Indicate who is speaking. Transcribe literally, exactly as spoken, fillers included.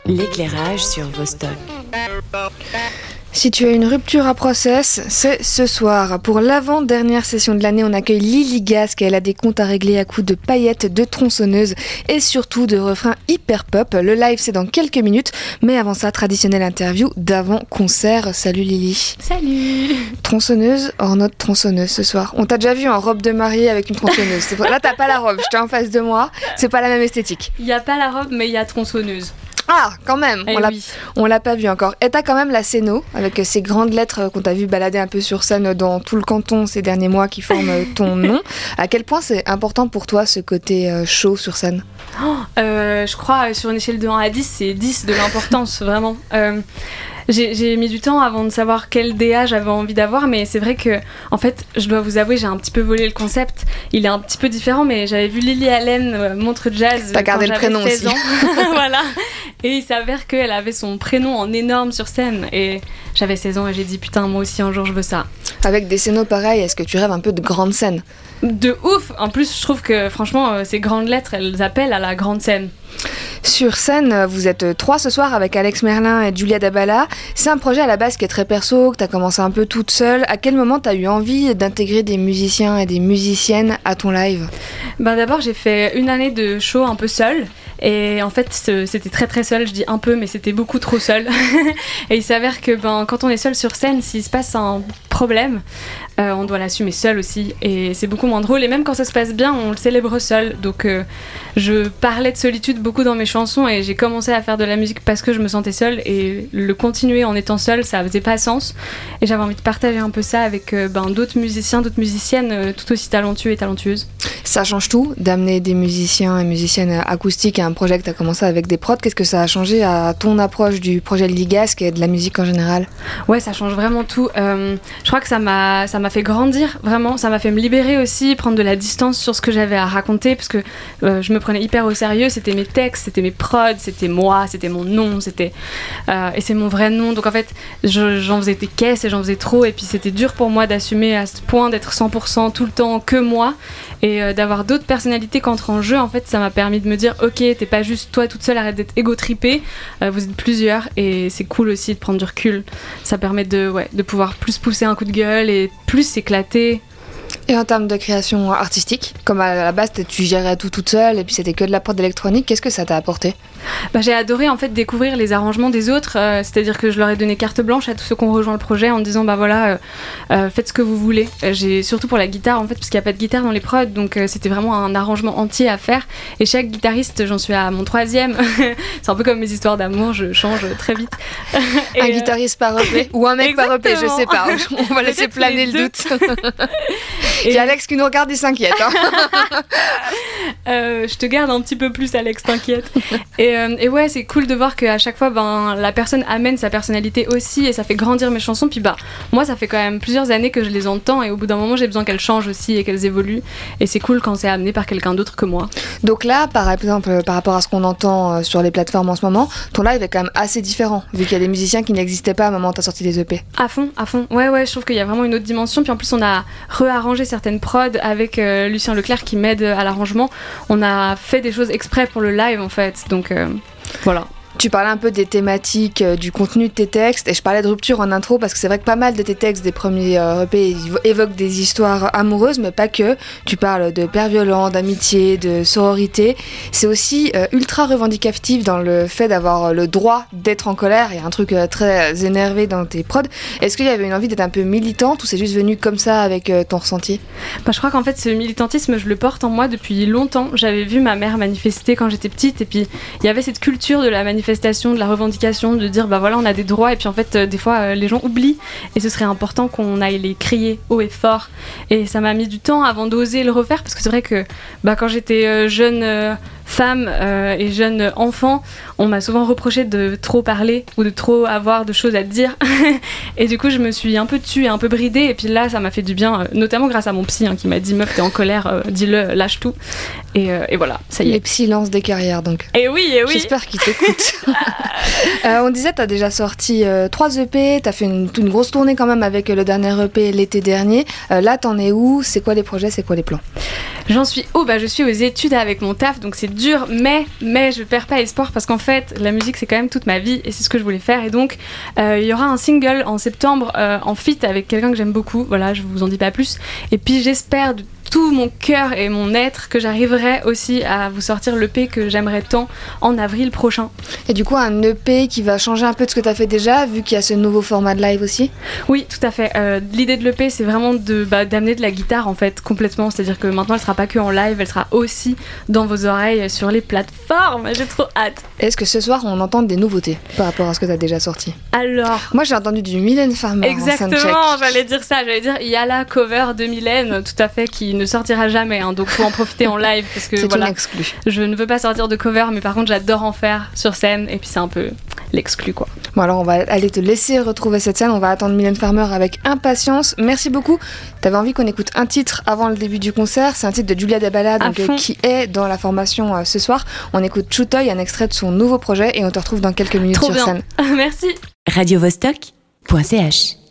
Speaker 1: L'éclairage sur Vostok.
Speaker 2: Si tu as une rupture à process, c'est ce soir. Pour l'avant-dernière session de l'année, on accueille Lily Gasque. Elle a des comptes à régler à coups de paillettes, de tronçonneuses et surtout de refrains hyper pop. Le live, c'est dans quelques minutes. Mais avant ça, traditionnelle interview d'avant-concert. Salut Lily.
Speaker 3: Salut.
Speaker 2: Tronçonneuse hors notre tronçonneuse ce soir. On t'a déjà vu en robe de mariée avec une tronçonneuse. Là, t'as pas la robe. Je t'ai en face de moi. C'est pas la même esthétique.
Speaker 3: Il n'y a pas la robe, mais il y a tronçonneuse.
Speaker 2: Ah, quand même,
Speaker 3: eh
Speaker 2: on, l'a,
Speaker 3: oui.
Speaker 2: on l'a pas vu encore. Et t'as quand même la Céno, avec ces grandes lettres qu'on t'a vu balader un peu sur scène dans tout le canton ces derniers mois qui forment ton nom. À quel point c'est important pour toi ce côté show sur scène ?
Speaker 3: oh, euh, Je crois sur une échelle de un à dix, c'est dix de l'importance, vraiment. Euh, J'ai, j'ai mis du temps avant de savoir quel D A j'avais envie d'avoir, mais c'est vrai que, en fait, je dois vous avouer, j'ai un petit peu volé le concept. Il est un petit peu différent, mais j'avais vu Lily Allen, euh, Montre Jazz,
Speaker 2: T'as gardé
Speaker 3: quand
Speaker 2: le
Speaker 3: j'avais
Speaker 2: prénom
Speaker 3: seize
Speaker 2: aussi.
Speaker 3: ans. Voilà. Et il s'avère qu'elle avait son prénom en énorme sur scène. Et j'avais seize ans et j'ai dit, putain, moi aussi, un jour, je veux ça.
Speaker 2: Avec des scénos pareils, est-ce que tu rêves un peu de grandes scènes ?
Speaker 3: De ouf. En plus, je trouve que, franchement, ces grandes lettres, elles appellent à la grande scène.
Speaker 2: Sur scène, vous êtes trois ce soir avec Alex Merlin et Julia Dabala. C'est un projet à la base qui est très perso, que tu as commencé un peu toute seule. À quel moment tu as eu envie d'intégrer des musiciens et des musiciennes à ton live ?
Speaker 3: Ben d'abord, j'ai fait une année de show un peu seule. Et en fait, c'était très très seul, je dis un peu, mais c'était beaucoup trop seul. Et il s'avère que ben, quand on est seul sur scène, s'il se passe un problème, euh, on doit l'assumer seul aussi. Et c'est beaucoup moins drôle. Et même quand ça se passe bien, on le célèbre seul. Donc euh, je parlais de solitude beaucoup dans mes chansons et j'ai commencé à faire de la musique parce que je me sentais seule. Et le continuer en étant seule, ça faisait pas sens. Et j'avais envie de partager un peu ça avec euh, ben, d'autres musiciens, d'autres musiciennes euh, tout aussi talentueux et talentueuses.
Speaker 2: Ça change tout d'amener des musiciens et musiciennes acoustiques à un projet que tu as commencé avec des prods. Qu'est-ce que ça a changé à ton approche du projet Lily Gasque et de la musique en général ?
Speaker 3: Ouais, ça change vraiment tout. Euh, je crois que ça m'a, ça m'a fait grandir, vraiment. Ça m'a fait me libérer aussi, prendre de la distance sur ce que j'avais à raconter, parce que euh, je me prenais hyper au sérieux. C'était mes textes, c'était mes prods, c'était moi, c'était mon nom, c'était... Euh, et c'est mon vrai nom. Donc en fait, je, j'en faisais des caisses et j'en faisais trop. Et puis c'était dur pour moi d'assumer à ce point d'être cent pour cent tout le temps que moi. Et euh, d'avoir d'autres personnalités qui entrent en jeu, en fait, ça m'a permis de me dire, ok, t'es pas juste toi toute seule, arrête d'être égo-trippée, euh, vous êtes plusieurs, et c'est cool aussi de prendre du recul. Ça permet de, ouais, de pouvoir plus pousser un coup de gueule et plus s'éclater.
Speaker 2: Et en termes de création artistique, comme à la base tu gérais tout toute seule et puis c'était que de la prod électronique, qu'est-ce que ça t'a apporté ?
Speaker 3: Bah, j'ai adoré en fait découvrir les arrangements des autres, euh, c'est-à-dire que je leur ai donné carte blanche à tous ceux qui ont rejoint le projet en disant bah voilà, euh, euh, faites ce que vous voulez. Euh, j'ai surtout pour la guitare en fait, parce qu'il n'y a pas de guitare dans les prods, donc euh, c'était vraiment un arrangement entier à faire. Et chaque guitariste, j'en suis à mon troisième. C'est un peu comme mes histoires d'amour, je change très vite.
Speaker 2: Et un euh... guitariste par E P ou un mec
Speaker 3: Exactement.
Speaker 2: par E P, je sais pas. On va laisser planer le doute. Et, et Alex qui nous regarde, il s'inquiète. Hein.
Speaker 3: euh, je te garde un petit peu plus, Alex, t'inquiète. Et, euh, et ouais, c'est cool de voir qu'à chaque fois, ben, la personne amène sa personnalité aussi et ça fait grandir mes chansons. Puis bah, moi, ça fait quand même plusieurs années que je les entends et au bout d'un moment, j'ai besoin qu'elles changent aussi et qu'elles évoluent. Et c'est cool quand c'est amené par quelqu'un d'autre que moi.
Speaker 2: Donc là, par exemple, par rapport à ce qu'on entend sur les plateformes en ce moment, ton live est quand même assez différent, vu qu'il y a des musiciens qui n'existaient pas au moment où t'as sorti les E P.
Speaker 3: À fond, à fond. Ouais, ouais, je trouve qu'il y a vraiment une autre dimension. Puis en plus, on a rearrangé certaines prods avec euh, Lucien Leclerc qui m'aide à l'arrangement. On a fait des choses exprès pour le live en fait, donc euh, voilà.
Speaker 2: Tu parlais un peu des thématiques, euh, du contenu de tes textes, et je parlais de rupture en intro parce que c'est vrai que pas mal de tes textes des premiers euh, E P évoquent des histoires amoureuses, mais pas que. Tu parles de père violent, d'amitié, de sororité. C'est aussi euh, ultra revendicatif dans le fait d'avoir le droit d'être en colère. Il y a un truc euh, très énervé dans tes prods. Est-ce qu'il y avait une envie d'être un peu militante ou c'est juste venu comme ça avec euh, ton ressenti ?
Speaker 3: Bah, je crois qu'en fait ce militantisme, je le porte en moi depuis longtemps. J'avais vu ma mère manifester quand j'étais petite et puis il y avait cette culture de la manifestation, de la revendication, de dire bah voilà on a des droits et puis en fait euh, des fois euh, les gens oublient et ce serait important qu'on aille les crier haut et fort et ça m'a mis du temps avant d'oser le refaire parce que c'est vrai que bah, quand j'étais euh, jeune euh, femme euh, et jeune enfant, on m'a souvent reproché de trop parler ou de trop avoir de choses à dire et du coup je me suis un peu tue et un peu bridée et puis là ça m'a fait du bien, euh, notamment grâce à mon psy hein, qui m'a dit meuf t'es en colère, euh, dis-le, lâche tout et, euh, et voilà, ça y est.
Speaker 2: Les psys lancent des carrières donc.
Speaker 3: Et oui, et oui.
Speaker 2: J'espère qu'ils t'écoutent. euh, on disait t'as déjà sorti euh, trois E P, t'as fait une, une grosse tournée quand même avec le dernier E P l'été dernier. Euh, là t'en es où ? C'est quoi les projets ? C'est quoi les plans ?
Speaker 3: J'en suis où ? Bah je suis aux études avec mon taf, donc c'est dur, mais, mais je perds pas espoir parce qu'en fait, la musique c'est quand même toute ma vie et c'est ce que je voulais faire. Et donc, euh, il y aura un single en septembre euh, en feat avec quelqu'un que j'aime beaucoup. Voilà, je vous en dis pas plus. Et puis j'espère de tout mon cœur et mon être que j'arriverai aussi à vous sortir l'E P que j'aimerais tant en avril prochain.
Speaker 2: Et du coup, un E P qui va changer un peu de ce que tu as fait déjà, vu qu'il y a ce nouveau format de live aussi ?
Speaker 3: Oui, tout à fait. Euh, l'idée de l'E P, c'est vraiment de, bah, d'amener de la guitare en fait, complètement. C'est-à-dire que maintenant, elle sera pas que en live, elle sera aussi dans vos oreilles sur les plateformes. J'ai trop hâte.
Speaker 2: Est-ce que ce soir, on entend des nouveautés par rapport à ce que tu as déjà sorti ?
Speaker 3: Alors...
Speaker 2: Moi, j'ai entendu du Mylène Farmer.
Speaker 3: Exactement, j'allais dire ça. J'allais dire, il y a la cover de Mylène, tout à fait, qui ne sortira jamais. Hein, donc, faut en profiter en live parce que
Speaker 2: c'est
Speaker 3: voilà.
Speaker 2: une exclue.
Speaker 3: Je ne veux pas sortir de cover, mais par contre, j'adore en faire sur scène. Et puis, c'est un peu l'exclu, quoi.
Speaker 2: Bon, alors, on va aller te laisser retrouver cette scène. On va attendre Mylène Farmer avec impatience. Merci beaucoup. T'avais envie qu'on écoute un titre avant le début du concert. C'est un titre de Julia Dabala, donc, euh, qui est dans la formation euh, ce soir. On écoute Chutoy, un extrait de son nouveau projet, et on te retrouve dans quelques minutes
Speaker 3: Trop
Speaker 2: sur
Speaker 3: bien.
Speaker 2: scène.
Speaker 3: Merci.
Speaker 1: radio vostok point c h